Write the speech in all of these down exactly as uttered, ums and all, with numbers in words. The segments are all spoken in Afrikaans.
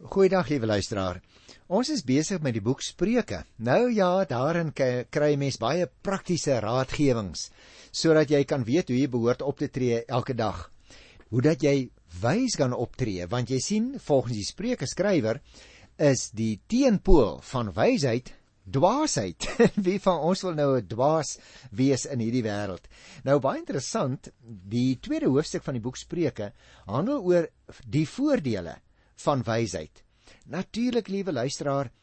Goeiedag, liewe luisteraar. Ons is besig met die boek Spreuke. Nou ja, daarin kry mens baie praktiese raadgewings, sodat jy kan weet hoe jy behoort op te tree elke dag. Hoe dat jy wys kan optree, want jy sien, volgens die Spreuke skrywer, is die teenpool van wysheid dwaasheid. Wie van ons wil nou 'n dwaas wees in hierdie wêreld? Nou baie interessant, die tweede hoofstuk van die boek Spreuke handel oor die voordele van wysheid. Natuurlik, liewe luisteraar,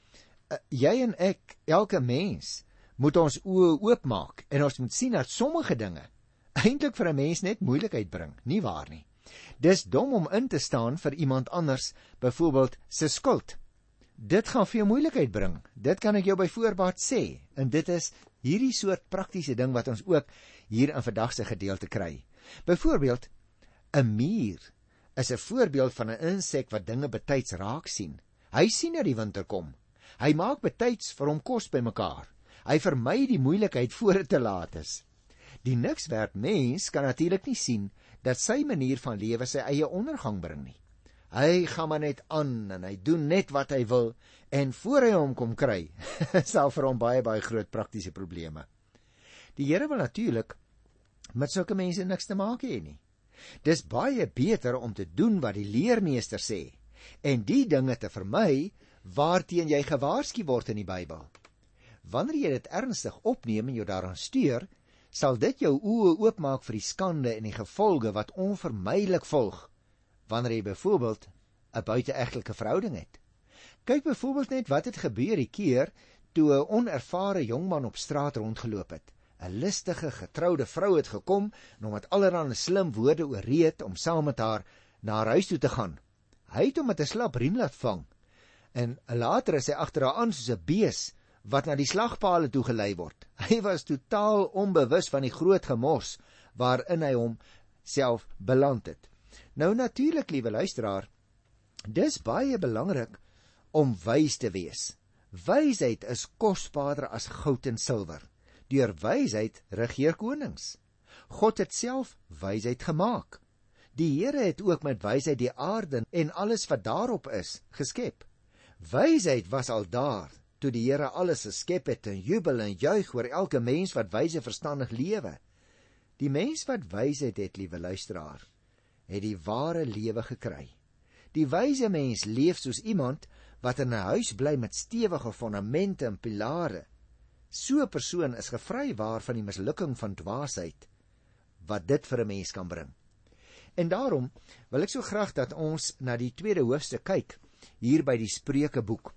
jy en ek, elke mens, moet ons oë oopmaak en ons moet sien dat sommige dinge eintlik vir 'n mens net moeilikheid bring, nie waar nie? Dis dom om in te staan vir iemand anders, byvoorbeeld se skuld. Dit gaan vir jou moeilikheid bring. Dit kan ek jou by voorbaat sê. En dit is hierdie soort praktiese ding wat ons ook hier in vandag se gedeelte kry. Byvoorbeeld, 'n mier is 'n voorbeeld van 'n insek wat dinge betyds raak sien. Hy sien dat die winter kom. Hy maak betyds vir hom kos bymekaar. Hy vermy die moeilikheid voor dit te laat is. Die nikswerd mens kan natuurlik nie sien dat sy manier van lewe sy eie ondergang bring nie. Hy gaan maar net aan en hy doen net wat hy wil en voor hy hom kom kry, sal vir hom baie baie groot praktiese probleme. Die Here wil natuurlik met sulke mense niks te maak hê nie. Dis baie beter om te doen wat die leermeester sê en die dinge te vermy waarteen jy gewaarsku word in die Bybel. Wanneer jy dit ernstig opneem en jou daaraan steur, sal dit jou oë oopmaak vir die skande en die gevolge wat onvermydelik volg wanneer jy byvoorbeeld 'n buiteegtelike verhouding het. Kyk byvoorbeeld net wat het gebeur die keer toe 'n onervare jongman op straat rondgeloop het. 'n Listige, getroude vrou het gekom en hom met allerlei slim woorde ooreed om saam met haar na haar huis toe te gaan. Hy het hom met 'n slap riem laat vang en later is hy agter haar aan soos 'n bees wat na die slagpale toe gelei word. Hy was totaal onbewus van die groot gemors waarin hy hom self beland het. Nou natuurlik, liewe luisteraar, dis baie belangrik om wys te wees. Wysheid is kosbaarder as goud en silwer. Deur wysheid regeer konings. God het self wysheid gemaak. Die Here het ook met wysheid die aarde en alles wat daarop is, geskep. Wysheid was al daar toe die Here alles geskep het en jubel en juig oor elke mens wat wyse verstandig lewe. Die mens wat wysheid het, liewe luisteraar, het die ware lewe gekry. Die wyse mens leef soos iemand wat in 'n huis bly met stewige fondamente en pilare. So 'n persoon is gevrywaar van die mislukking van dwaasheid wat dit vir 'n mens kan bring. En daarom wil ek so graag dat ons na die tweede hoofstuk kyk hier by die Spreukeboek.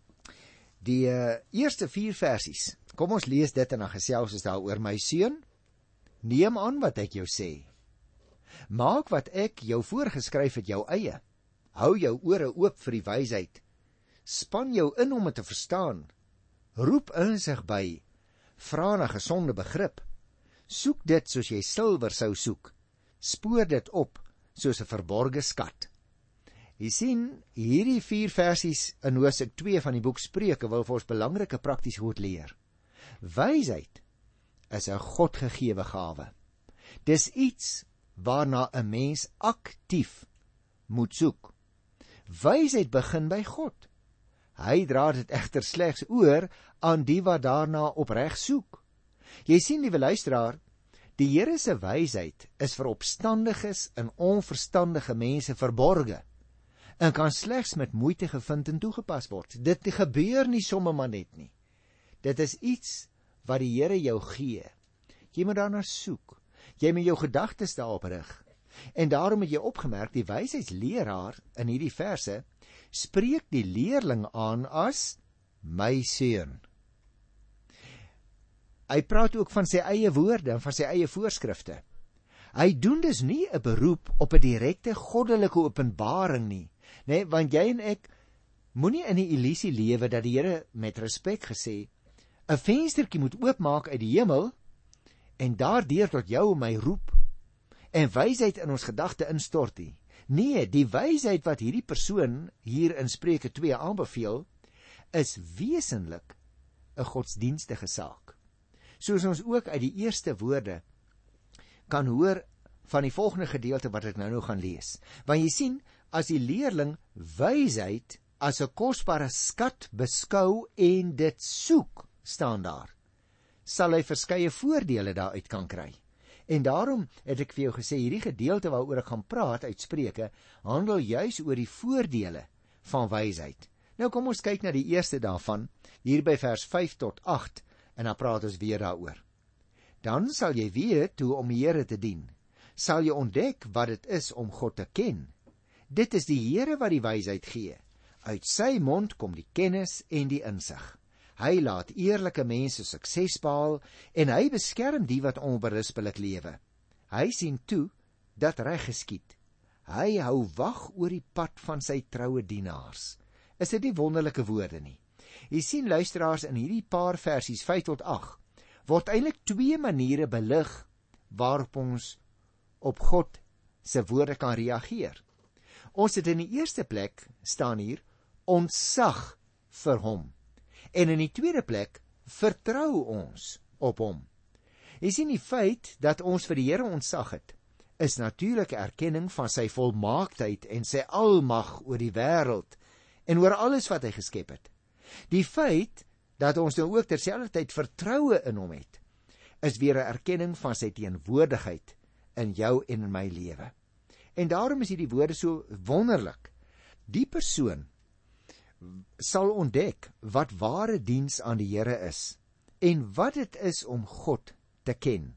Die uh, eerste vier versies. Kom ons lees dit en dan gesels ons daaroor. My seun, neem aan wat ek jou sê. Maak wat ek jou voorgeskryf het jou eie. Hou jou ore oop vir die wysheid. Span jou in om dit te verstaan. Roep insig by. Vra na gesonde begrip. Soek dit soos jy silwer sou soek. Spoor dit op soos 'n verborge skat. Jy sien, hierdie vier versies in hoofstuk twee van die boek Spreuke wil vir ons belangrike praktiese goed leer. Wysheid is 'n godgegewe gawe. Dis iets waarna 'n mens aktief moet soek. Wysheid begin by God. Hy dra dit egter slegs oor aan die wat daarna opreg soek. Jy sien, liewe luisteraar, die Here se wysheid is vir opstandiges en onverstandige mense verborge en kan slegs met moeite gevind en toegepas word. Dit gebeur nie sommer maar net nie. Dit is iets wat die Here jou gee. Jy moet daarna soek. Jy moet jou gedagtes daarop rig. En daarom het jy opgemerk, die wysheidsleraar in hierdie verse spreek die leerling aan as my seun. Hy praat ook van sy eie woorde en van sy eie voorskrifte. Hy doen dus nie 'n beroep op 'n direkte goddelike openbaring nie, nee, want jy en ek moenie in die illusie lewe dat die Here met respek gesê 'n venstertjie moet oopmaak uit die hemel en daardeur tot jou en my roep en wysheid in ons gedagte instort nie. Nee, die wysheid wat hierdie persoon hier in Spreuke twee aanbeveel, is wesenlik 'n godsdienstige saak. Soos ons ook uit die eerste woorde kan hoor van die volgende gedeelte wat ek nou nou gaan lees. Want jy sien, as die leerling wysheid as 'n kosbare skat beskou en dit soek, staan daar, sal hy verskeie voordele daaruit kan kry. En daarom het ek vir jou gesê, hierdie gedeelte waaroor ek gaan praat uit Spreuke, handel juis oor die voordele van wysheid. Nou kom ons kyk na die eerste daarvan, hier by vers vyf tot agt, en dan praat ons weer daaroor. Dan sal jy weet hoe om die Here te dien. Sal jy ontdek wat dit is om God te ken. Dit is die Here wat die wysheid gee. Uit sy mond kom die kennis en die insig. Hy laat eerlike mense sukses behaal en hy beskerm die wat onberispelik lewe. Hy sien toe dat reg geskied. Hy hou wag oor die pad van sy troue dienaars. Is dit nie wonderlike woorde nie? Jy sien luisteraars, in hierdie paar versies vyf tot agt word eintlik twee maniere belig waarop ons op God se woorde kan reageer. Ons het in die eerste plek staan hier ontzag vir hom. En in die tweede plek vertrou ons op hom. Jy sien, die feit dat ons vir die Here ontzag het, is natuurlik erkenning van sy volmaaktheid en sy almag oor die wêreld en oor alles wat hy geskep het. Die feit dat ons nou ook terselfdertyd vertroue in hom het, is weer 'n erkenning van sy teenwoordigheid in jou en in my lewe. En daarom is hierdie woorde so wonderlik. Die persoon sal ontdek wat ware diens aan die Here is en wat dit is om God te ken.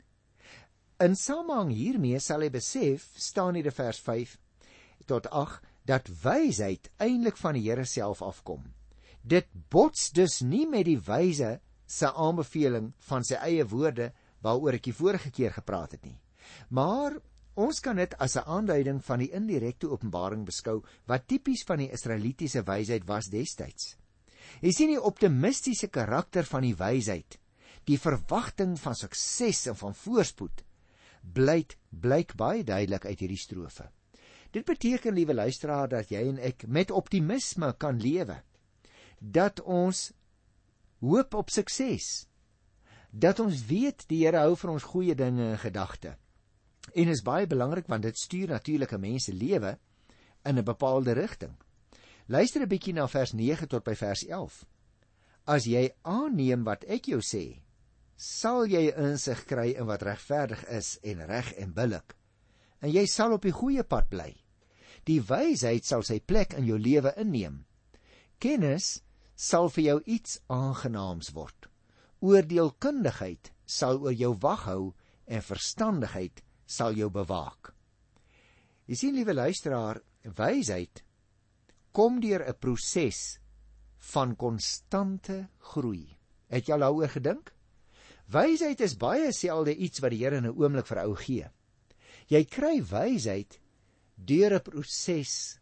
In samehang hiermee sal hy besef, staan hier in vers vyf tot agt, dat wysheid eintlik van die Here self afkom. Dit bots dus nie met die wyse se aanbeveling van sy eie woorde waaroor ek die vorige keer gepraat het nie. Maar ons kan dit as 'n aanduiding van die indirekte openbaring beskou wat tipies van die Israelitiese wysheid was destyds. Jy sien die optimistiese karakter van die wysheid, die verwagting van sukses en van voorspoed, blyk, blyk baie duidelik uit hierdie strofe. Dit beteken, liewe luisteraar, dat jy en ek met optimisme kan lewe, dat ons hoop op sukses, dat ons weet die Here hou vir ons goeie dinge in gedagte. En is baie belangrik, want dit stuur natuurlik 'n mens se lewe in 'n bepaalde rigting. Luister 'n bietjie na vers nege tot by vers elf. As jy aanneem wat ek jou sê, sal jy insig kry in wat regverdig is en reg en billik, en jy sal op die goeie pad bly. Die wysheid sal sy plek in jou lewe inneem. Kennis sal vir jou iets aangenaams word. Oordeelkundigheid sal oor jou wag hou en verstandigheid sal jou bewaak. Jy sien, liewe luisteraar, wysheid kom deur 'n proses van konstante groei. Het jy al daaroor gedink? Wysheid is baie selde iets wat die Here in 'n oomblik vir ou gee. Jy kry wysheid deur 'n proses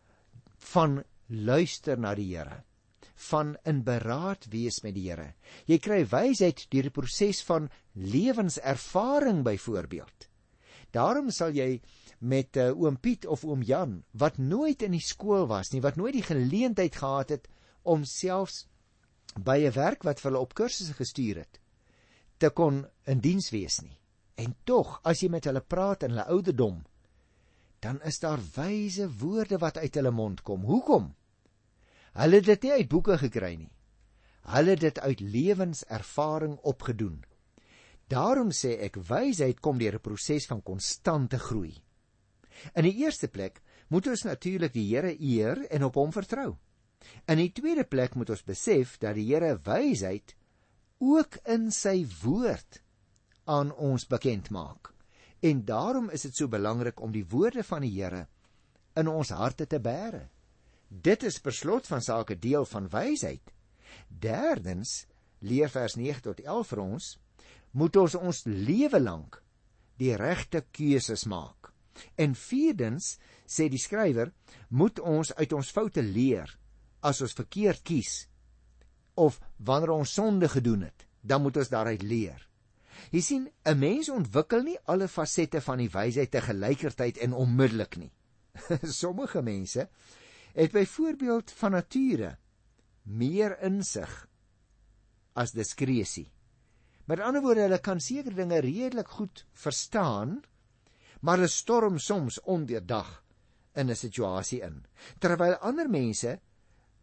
van luister na die Here, van in beraad wees met die Here. Jy kry wysheid deur 'n proses van lewenservaring byvoorbeeld. Daarom sal jy met uh, oom Piet of oom Jan, wat nooit in die skool was nie, wat nooit die geleentheid gehad het om selfs by 'n werk wat vir hulle op kursusse gestuur het, te kon in diens wees nie. En tog, as jy met hulle praat in hulle ouderdom, dan is daar wyse woorde wat uit hulle mond kom. Hoekom? Hulle het dit nie uit boeke gekry nie. Hulle het dit uit lewenservaring opgedoen. Daarom sê ek, wysheid kom deur 'n proses van konstante groei. In die eerste plek moet ons natuurlik die Here eer en op hom vertrou. In die tweede plek moet ons besef dat die Here wysheid ook in sy woord aan ons bekend maak. En daarom is dit so belangrik om die woorde van die Here in ons harte te bære. Dit is per slot van sake deel van wysheid. Derdens, leer vers nege tot elf vir ons, moet ons ons lewe lank die regte keuses maak. En vierdens, sê die skrywer, moet ons uit ons foute leer as ons verkeerd kies, of wanneer ons sonde gedoen het, dan moet ons daaruit leer. Jy sien, 'n mens ontwikkel nie alle fasette van die wysheid te gelykertyd en onmiddellik nie. Sommige mense het byvoorbeeld van nature meer insig as diskresie. Met ander woorde, hulle kan sekere dinge redelik goed verstaan, maar hulle storm soms ondeurdag in 'n situasie in. Terwyl ander mense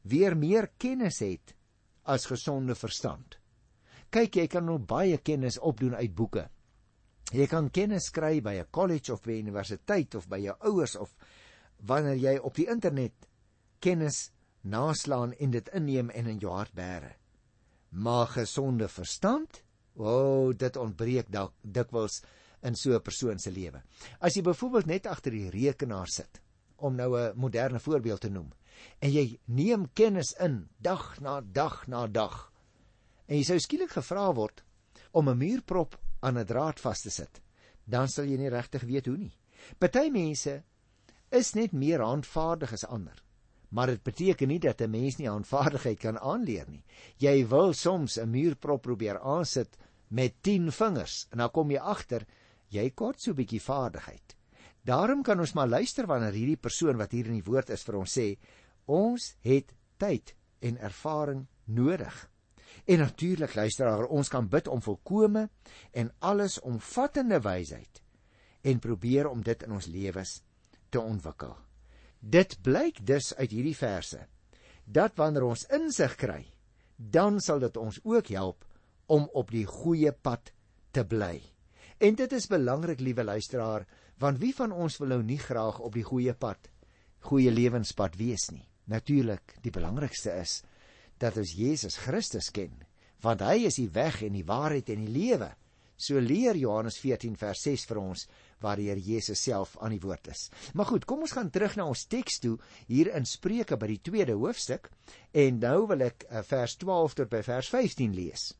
weer meer kennis het as gesonde verstand. Kyk, jy kan nog baie kennis opdoen uit boeke. Jy kan kennis kry by 'n college of by 'n universiteit of by jou ouers of wanneer jy op die internet kennis naslaan en dit inneem en in jou hart bære. Maar gesonde verstand, o, oh, dit ontbreek dikwels in so 'n persoon se lewe. As jy byvoorbeeld net agter die rekenaar sit, om nou 'n moderne voorbeeld te noem, en jy neem kennis in, dag na dag na dag, en jy sou skielik gevra word om 'n muurprop aan 'n draad vas te sit, dan sal jy nie regtig weet hoe nie. Party mense is net meer handvaardig as ander, maar dit beteken nie dat 'n mens nie handvaardigheid kan aanleer nie. Jy wil soms 'n muurprop probeer aansit met tien vingers, en dan kom jy agter, jy kort so 'n bietjie vaardigheid. Daarom kan ons maar luister wanneer hierdie persoon wat hier in die woord is vir ons sê, ons het tyd en ervaring nodig. En natuurlik, luisteraar, ons kan bid om volkome en alles omvattende wysheid en probeer om dit in ons lewens te ontwikkel. Dit blyk dus uit hierdie verse, dat wanneer ons insig kry, dan sal dit ons ook help om op die goeie pad te bly. En dit is belangrik, liewe luisteraar, want wie van ons wil nou nie graag op die goeie pad, goeie lewenspad wees nie? Natuurlik, die belangrikste is dat ons Jesus Christus ken, want hy is die weg en die waarheid en die lewe. So leer Johannes veertien vers ses vir ons, waar die Here Jesus self aan die woord is. Maar goed, kom ons gaan terug na ons teks toe, hier in Spreuke by die tweede hoofstuk, en nou wil ek uh, vers twaalf tot by vers vyftien lees.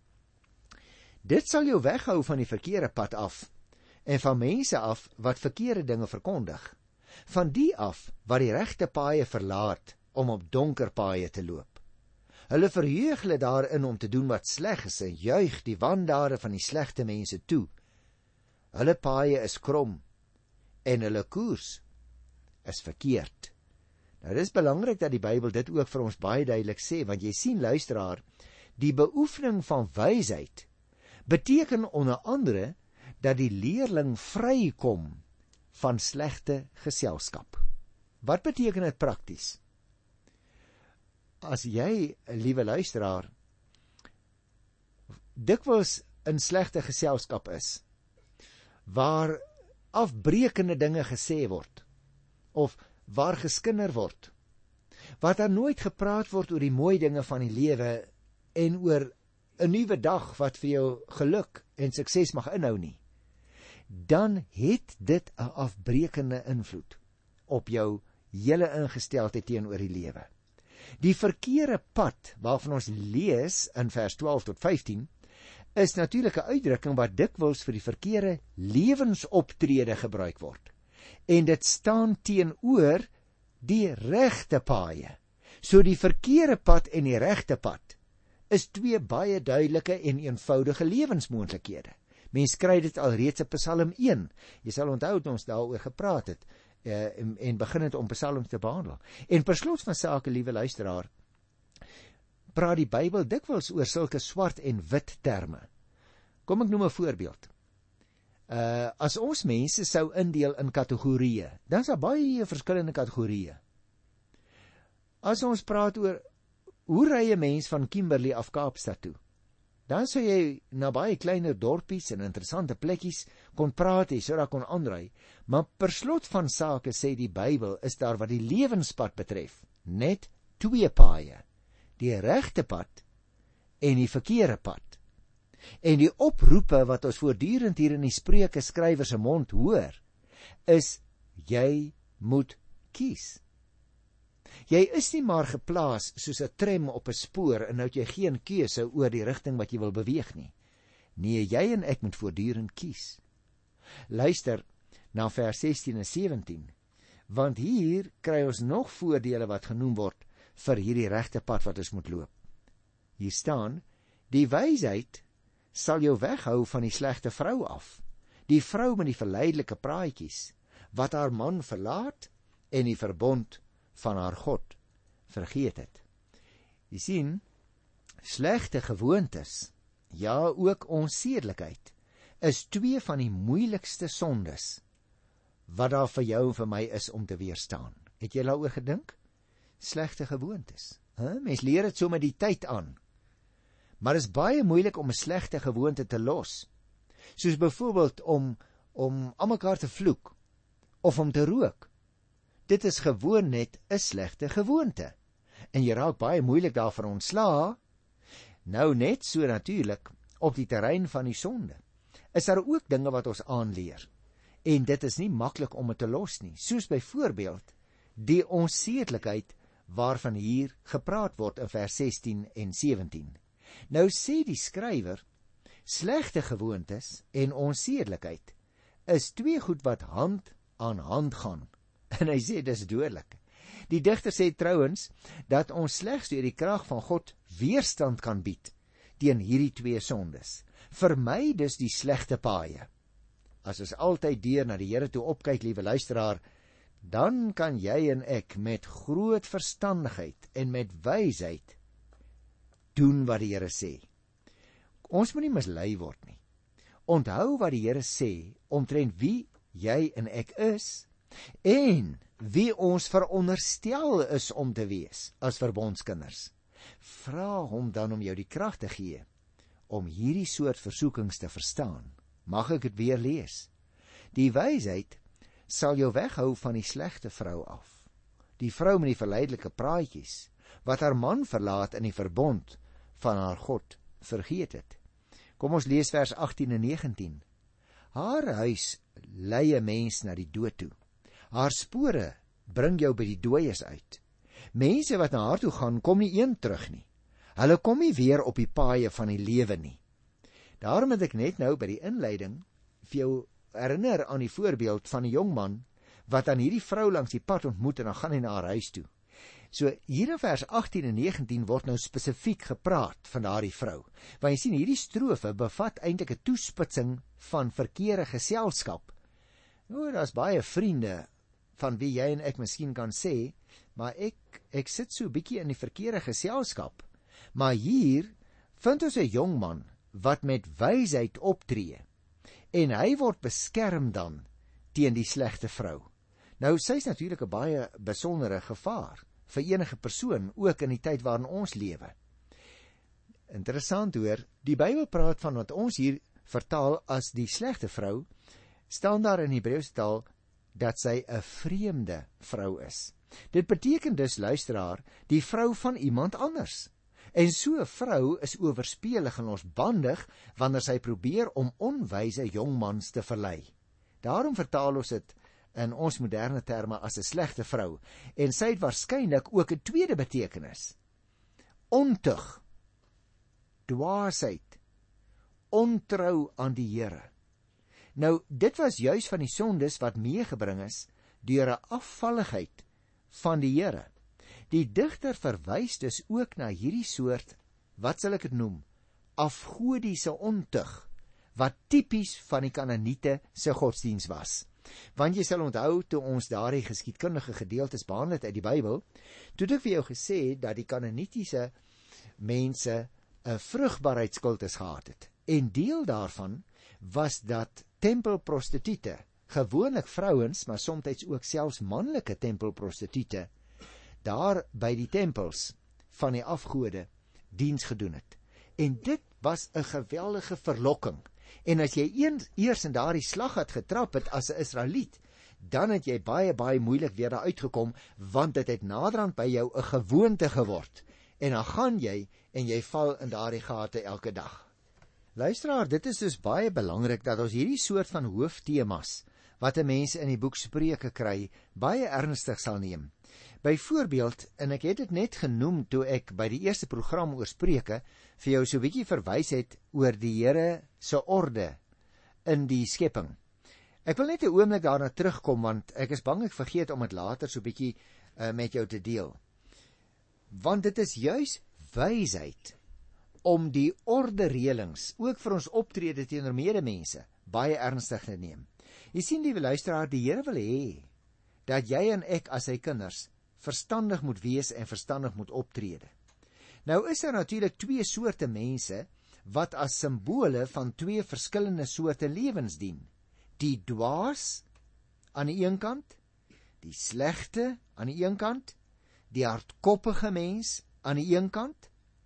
Dit sal jou weghou van die verkeerde pad af, en van mense af wat verkeerde dinge verkondig, van die af wat die regte paaie verlaat, om op donker paaie te loop. Hulle verheug hulle daarin om te doen wat sleg is, en juig die wandade van die slegte mense toe. Hulle paaie is krom, en hulle koers is verkeerd. Nou, dit is belangrik dat die Bybel dit ook vir ons baie duidelik sê, want jy sien, luisteraar, die beoefening van wysheid beteken onder andere dat die leerling vrykom van slegte geselskap. Wat beteken dit prakties? As jy, liewe luisteraar, dikwels in slegte geselskap is, waar afbreekende dinge gesê word, of waar geskinder word, waar daar nooit gepraat word oor die mooi dinge van die lewe, en oor 'n nuwe dag wat vir jou geluk en sukses mag inhou nie, dan het dit 'n afbreekende invloed op jou hele ingesteldheid teenoor die lewe. Die verkeerde pad waarvan ons lees in vers twaalf tot vyftien is natuurlik 'n uitdrukking wat dikwels vir die verkeerde lewensoptrede gebruik word. En dit staan teenoor die regte paaie. So die verkeerde pad en die regte pad is twee baie duidelike en eenvoudige lewensmoontlikhede. Mens kry dit al reeds in Psalm een. Jy sal onthou dat ons daaroor gepraat het. Uh, en, en begin het om psalms te behandel. En per slot van sake, liewe luisteraar, praat die Bybel dikwels oor sulke swart en wit terme. Kom ek noem 'n voorbeeld. Uh, as ons mense sou indeel in kategorieë, dan is daar baie verskillende kategorieë. As ons praat oor hoe ry 'n mens van Kimberley af Kaapstad toe, dan sou jy na baie kleiner dorpies en interessante plekkies kon praat, jy sou daar kon aanry. Maar per slot van sake sê die Bybel, is daar wat die lewenspad betref, net twee paaie, die regte pad en die verkeerde pad. En die oproepe wat ons voortdurend hier in die Spreuke skrywer se mond hoor, is, jy moet kies. Jy is nie maar geplaas soos 'n tram op 'n spoor, en nou het jy geen keuse oor die rigting wat jy wil beweeg nie. Nee, jy en ek moet voortdurend kies. Luister na vers sestien en sewentien, want hier kry ons nog voordele wat genoem word vir hierdie regte pad wat ons moet loop. Hier staan, die wysheid sal jou weghou van die slegte vrou af, die vrou met die verleidelike praatjies, wat haar man verlaat en die verbond van haar God vergeet het. Jy sien, slegte gewoontes, ja ook onsedelikheid, is twee van die moeilikste sondes wat daar vir jou en vir my is om te weerstaan. Het jy daaroor gedink? Slegte gewoontes. Huh? Mens leer dit so met die tyd aan. Maar is baie moeilik om 'n slegte gewoonte te los. Soos byvoorbeeld om om aan mekaar te vloek of om te rook. Dit is gewoon net 'n slegte gewoonte. En jy raak baie moeilik daarvan ontslae. Nou net so natuurlik op die terrein van die sonde. Is daar ook dinge wat ons aanleer. En dit is nie maklik om dit te los nie. Soos byvoorbeeld die onsedelikheid waarvan hier gepraat word in vers sestien en sewentien. Nou sê die skrywer, slegte gewoontes en onsedelikheid is twee goed wat hand aan hand gaan. En hy sê dis dodelik. Die digter sê trouens dat ons slegs deur die krag van God weerstand kan bied teen hierdie twee sondes. Vermy dus die slegte paaie. As ons altyd deur na die Here toe opkyk, liewe luisteraar, dan kan jy en ek met groot verstandigheid en met wysheid doen wat die Here sê. Ons moet nie mislei word nie. Onthou wat die Here sê omtrent wie jy en ek is en wie ons veronderstel is om te wees as verbondskinders. Vra hom dan om jou die krag te gee om hierdie soort versoekings te verstaan. Mag ek dit weer lees? Die wysheid sal jou weghou van die slegte vrou af. Die vrou met die verleidelike praatjies, wat haar man verlaat in die verbond van haar God vergeet het. Kom ons lees vers agttien en negentien. Haar huis lei 'n mens na die dood toe. Haar spore bring jou by die dooies uit. Mense wat na haar toe gaan, kom nie een terug nie. Hulle kom nie weer op die paaie van die lewe nie. Daarom het ek net nou by die inleiding vir jou herinner aan die voorbeeld van 'n jong man wat aan hierdie vrou langs die pad ontmoet en dan gaan hy na haar huis toe. So hier in vers agttien en negentien word nou spesifiek gepraat van daardie vrou. Want jy sien, hierdie strofe bevat eintlik 'n toespitsing van verkeerde geselskap. Nou, daar's baie vriende van wie jy en ek miskien kan sê, maar ek ek sit so 'n bietjie in die verkeerde geselskap. Maar hier vind ons 'n jong man wat met wysheid optree en hy word beskerm dan teen die slegte vrou. Nou, sy's natuurlik 'n baie besondere gevaar vir enige persoon, ook in die tyd waarin ons lewe. Interessant hoor, die Bybel praat van wat ons hier vertaal as die slegte vrou, staan daar in Hebreëse taal dat sy 'n vreemde vrou is. Dit beteken dus, luisteraar, die vrou van iemand anders. En so 'n vrou is oorspelig en losbandig wanneer sy probeer om onwyse jongmans te verlei. Daarom vertaal ons dit in ons moderne terme as 'n slegte vrou. En sy het waarskynlik ook 'n tweede betekenis. Ontug, dwaasheid, ontrou aan die Here. Nou, dit was juis van die sondes wat meegebring is deur 'n afvalligheid van die Here. Die digter verwys dus ook na hierdie soort, wat sal ek dit noem, afgodiese ontug, wat tipies van die Kanaaniete se godsdiens was. Want jy sal onthou, toe ons daardie geskiedkundige gedeeltes behandel het uit die Bybel, toe het ek vir jou gesê dat die Kanaanitiese mense 'n vrugbaarheidskultus gehad het. En deel daarvan was dat tempelprostituie, gewoonlik vrouens, maar soms ook selfs manlike tempelprostituie, daar by die tempels van die afgode diens gedoen het. En dit was 'n geweldige verlokking. En as jy eens eers in daardie slag het getrap het as 'n Israeliet, dan het jy baie baie moeilik weer daar uitgekom, want dit het naderhand by jou 'n gewoonte geword. En dan gaan jy en jy val in daardie gate elke dag. Luisteraar, dit is dus baie belangrik dat ons hierdie soort van hooftemas wat 'n mens in die boek Spreuke kry, baie ernstig sal neem. Byvoorbeeld, en ek het dit net genoem toe ek by die eerste program oor Spreuke vir jou so 'n bietjie verwys het oor die Here se orde in die skepping. Ek wil net 'n oomblik daarna terugkom, want ek is bang ek vergeet om dit later so 'n bietjie uh, met jou te deel. Want dit is juis wysheid om die orde reëlings, ook vir ons optrede teenoor medemense, baie ernstig te neem. Jy sien, liewe luisteraar, die Here wil hê dat jy en ek as sy kinders verstandig moet wees en verstandig moet optrede. Nou is daar natuurlik twee soorte mense wat as simbole van twee verskillende soorte lewens dien. Die dwaas aan die een kant, die slegte aan die een kant, die hardkoppige mens aan die een kant,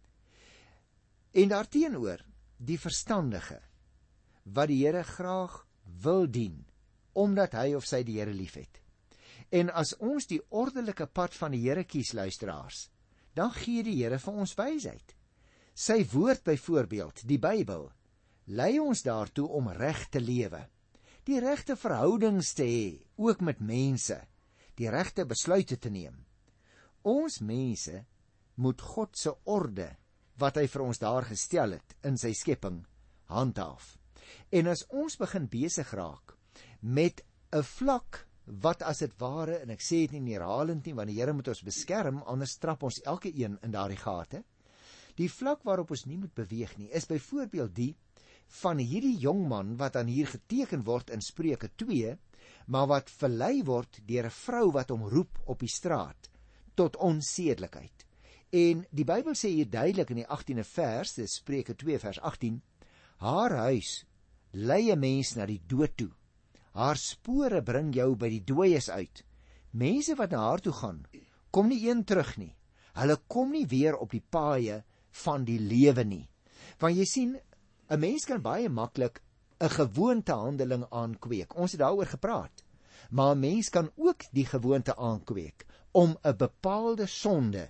en daarteenoor die verstandige, wat die Here graag wil dien, omdat hy of sy die Here liefhet. En as ons die ordelike pad van die Here kies, luisteraars, dan gee die Here vir ons wysheid. Sy woord byvoorbeeld, die Bybel, lei ons daartoe om reg te lewe, die regte verhoudings te hê, ook met mense, die regte besluite te neem. Ons mense moet God se orde, wat hy vir ons daar gestel het, in sy skepping, handhaaf. En as ons begin besig raak, met 'n vlak, wat as het ware, en ek sê het nie herhalend nie, want die Here moet ons beskerm, anders trap ons elke een in daardie gate. Die vlak waarop ons nie moet beweeg nie, is byvoorbeeld die van hierdie jongman, wat dan hier geteken word in Spreuke twee, maar wat verlei word deur 'n vrou wat hom roep op die straat, tot onsedelikheid. En die Bybel sê hier duidelik in die achttiende vers, dis Spreuke twee vers agttien, haar huis lei 'n mens na die dood toe. Haar spore bring jou by die dooies uit. Mense wat na haar toe gaan, kom nie een terug nie. Hulle kom nie weer op die paaie van die lewe nie. Want jy sien, 'n mens kan baie maklik 'n gewoontehandeling aankweek. Ons het daaroor gepraat. Maar 'n mens kan ook die gewoonte aankweek om 'n bepaalde sonde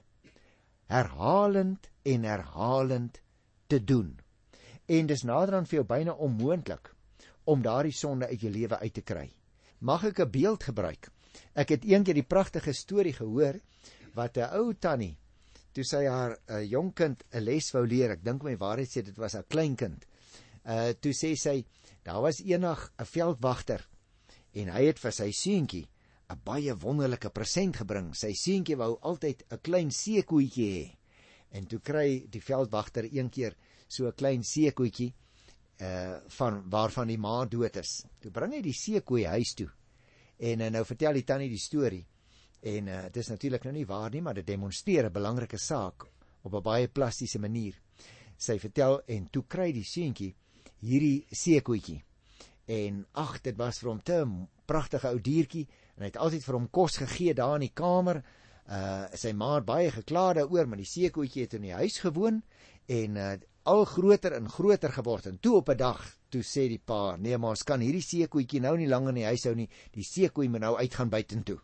herhalend en herhalend te doen. En dis naderhand vir jou byna onmoontlik om daardie sonde uit jou lewe uit te kry. Mag ek 'n beeld gebruik? Ek het eendag die pragtige storie gehoor, wat 'n ou tannie, toe sy haar uh, jong kind 'n les wou leer, ek dink my waarheid sê, dit was haar kleinkind, uh, toe sê sy, daar was eendag 'n veldwagter, en hy het vir sy seentjie 'n baie wonderlike present gebring. Sy seentjie wou altyd 'n klein seekoetjie hê, en toe kry die veldwagter een keer so 'n klein seekoetjie, Uh, van, waarvan die ma dood is. Toe bring hy die seekoei huis toe, en uh, nou vertel die tannie die storie, en uh, het is natuurlik nou nie waar nie, maar dit demonstreer 'n belangrike saak, op 'n baie plastiese manier. Sy vertel, en toe kry die seentjie hierdie seekoetjie, en ag, dit was vir hom te 'n pragtige ou diertjie, en hy het altyd vir hom kos gegee daar in die kamer, uh, sy ma het baie gekla daaroor, maar die seekoetjie het in die huis gewoon, en uh, al groter en groter geword, en toe op 'n dag, toe sê die pa, nee, maar ons kan hierdie seekoetjie nou nie langer in die huis hou nie, die seekoei moet nou uitgaan buitentoe.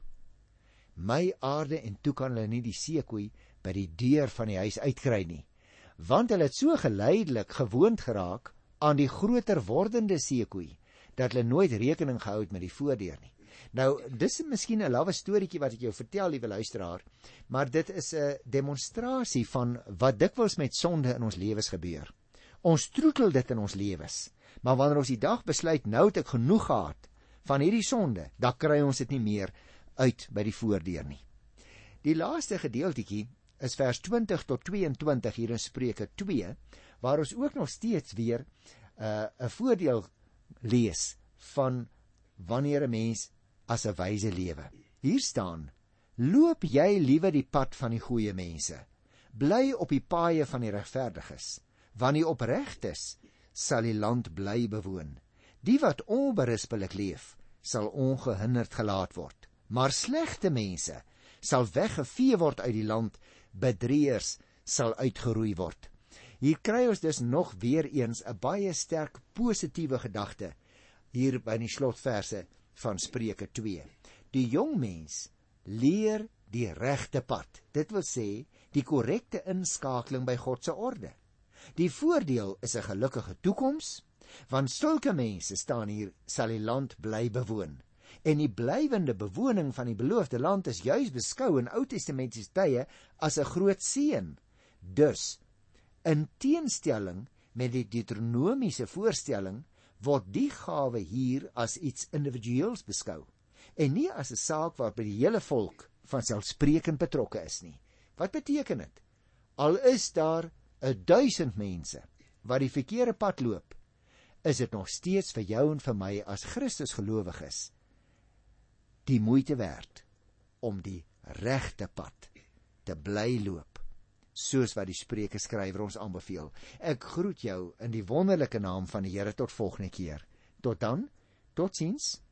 My aarde, en toe kan hulle nie die seekoei by die deur van die huis uitkry nie, want hulle het so geleidelik gewoond geraak aan die groter wordende seekoei, dat hulle nooit rekening gehou het met die voordeur nie. Nou, dis miskien 'n lawwe storieetjie wat ek jou vertel, liewe luisteraar, maar dit is 'n demonstrasie van wat dikwels met sonde in ons lewens gebeur. Ons troetel dit in ons lewens, maar wanneer ons die dag besluit, nou het ek genoeg gehad van hierdie sonde, dan kry ons dit nie meer uit by die voordeur nie. Die laaste gedeeltetjie is vers twintig tot tweeëntwintig hier in Spreuke twee, waar ons ook nog steeds weer 'n uh, voordeel lees van wanneer 'n mens as 'n wyse lewe. Hier staan, loop jy liewe die pad van die goeie mense, bly op die paaie van die regverdiges, want die opregtes sal die land bly bewoon. Die wat onberispelik leef, sal ongehinderd gelaat word, maar slegte mense sal weggevee word uit die land, bedrieërs sal uitgeroei word. Hier kry ons dus nog weer eens 'n baie sterk positiewe gedagte hier by die slotverse van Spreuke twee. Die jong mens leer die regte pad. Dit wil sê, die korrekte inskakeling by God se orde. Die voordeel is 'n gelukkige toekoms, want sulke mense, staan hier, sal die land bly bewoon. En die blywende bewoning van die beloofde land is juis beskou in Ou Testamentiese tye as 'n groot seën. Dus, in teenstelling met die Deuteronomiese voorstelling, word die gawe hier as iets individueels beskou, en nie as 'n saak waarby die hele volk vanselfsprekend betrokke is nie. Wat beteken dit? Al is daar 'n duisend mense wat die verkeerde pad loop, is dit nog steeds vir jou en vir my as Christus gelowiges die moeite werd om die regte pad te bly loop, soos wat die Spreuke skrywer ons aanbeveel. Ek groet jou in die wonderlike naam van die Here tot volgende keer. Tot dan, totsiens.